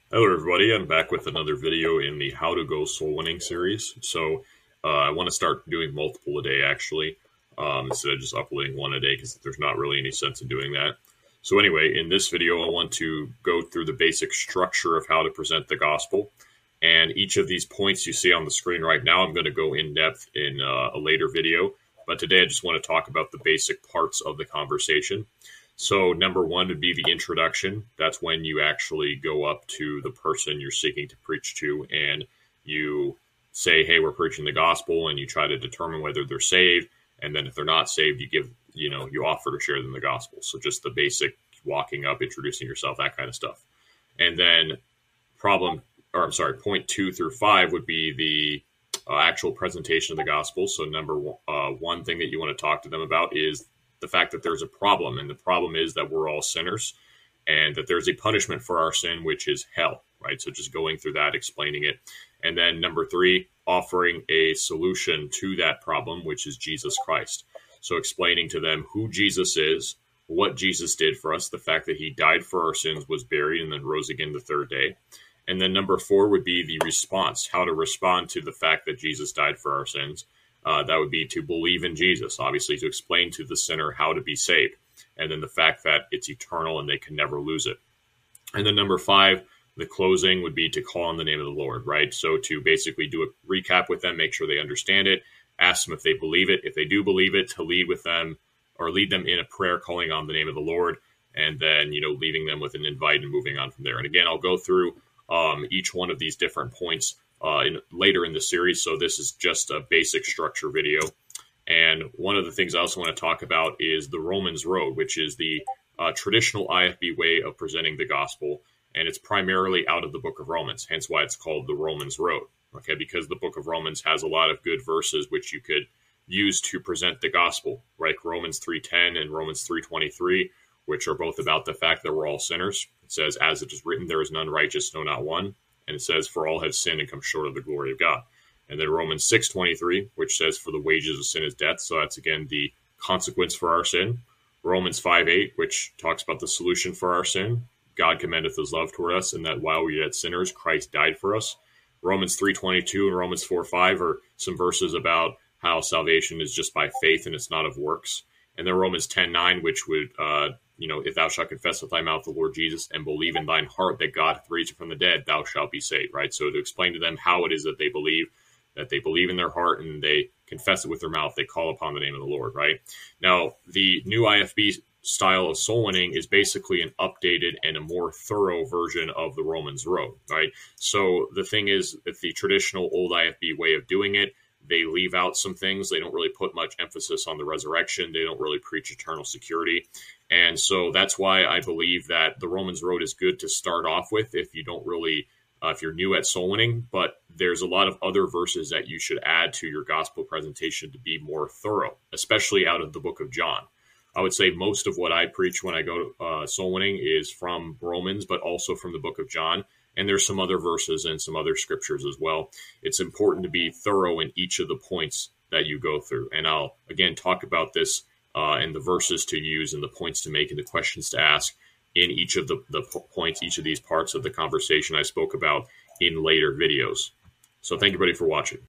Hello, everybody. I'm back with another video in the How to Go Soul Winning series. I want to start doing multiple a day, actually, instead of just uploading one a day, because there's not really any sense in doing that. So anyway, in this video, I want to go through the basic structure of how to present the gospel. And each of these points you see on the screen right now, I'm going to go in depth in a later video. But today, I just want to talk about the basic parts of the conversation. So number one would be the introduction. That's when you actually go up to the person you're seeking to preach to and you say, hey, we're preaching the gospel, and you try to determine whether they're saved. And then if they're not saved, you offer to share them the gospel. So just the basic walking up, introducing yourself, that kind of stuff. And then point 2 through 5 would be the actual presentation of the gospel. So number one thing that you want to talk to them about is the fact that there's a problem, and the problem is that we're all sinners and that there's a punishment for our sin, which is hell, right? So just going through that, explaining it. And then number 3, offering a solution to that problem, which is Jesus Christ. So explaining to them who Jesus is, what Jesus did for us, the fact that he died for our sins, was buried, and then rose again the third day. And then number 4 would be the response, how to respond to the fact that Jesus died for our sins. That would be to believe in Jesus, obviously, to explain to the sinner how to be saved, and then the fact that it's eternal and they can never lose it. And then number 5, the closing would be to call on the name of the Lord, right? So to basically do a recap with them, make sure they understand it, ask them if they believe it. If they do believe it, to lead with them or lead them in a prayer calling on the name of the Lord, and then, leaving them with an invite and moving on from there. And again, I'll go through each one of these different points later in the series. So this is just a basic structure video. And one of the things I also want to talk about is the Romans Road, which is the traditional IFB way of presenting the gospel. And it's primarily out of the book of Romans, hence why it's called the Romans Road. Okay, because the book of Romans has a lot of good verses which you could use to present the gospel, right? Romans 3:10 and Romans 3:23, which are both about the fact that we're all sinners. It says, as it is written, there is none righteous, no, not one. And it says, for all have sinned and come short of the glory of God. And then Romans 6:23, which says, for the wages of sin is death. So that's, again, the consequence for our sin. Romans 5:8, which talks about the solution for our sin. God commendeth his love toward us, and that while we were yet sinners, Christ died for us. Romans 3:22 and Romans 4:5 are some verses about how salvation is just by faith and it's not of works. And then Romans 10:9, which would, if thou shalt confess with thy mouth the Lord Jesus and believe in thine heart that God hath raised him from the dead, thou shalt be saved, right? So to explain to them how it is that they believe in their heart and they confess it with their mouth, they call upon the name of the Lord, right? Now, the new IFB style of soul winning is basically an updated and a more thorough version of the Romans Road, right? So the thing is, if the traditional old IFB way of doing it, they leave out some things. They don't really put much emphasis on the resurrection. They don't really preach eternal security. And so that's why I believe that the Romans Road is good to start off with if you don't really, if you're new at soul winning. But there's a lot of other verses that you should add to your gospel presentation to be more thorough, especially out of the book of John. I would say most of what I preach when I go to soul winning is from Romans, but also from the book of John. And there's some other verses and some other scriptures as well. It's important to be thorough in each of the points that you go through. And I'll, again, talk about this and the verses to use and the points to make and the questions to ask in each of the points, each of these parts of the conversation I spoke about in later videos. So thank you, everybody, for watching.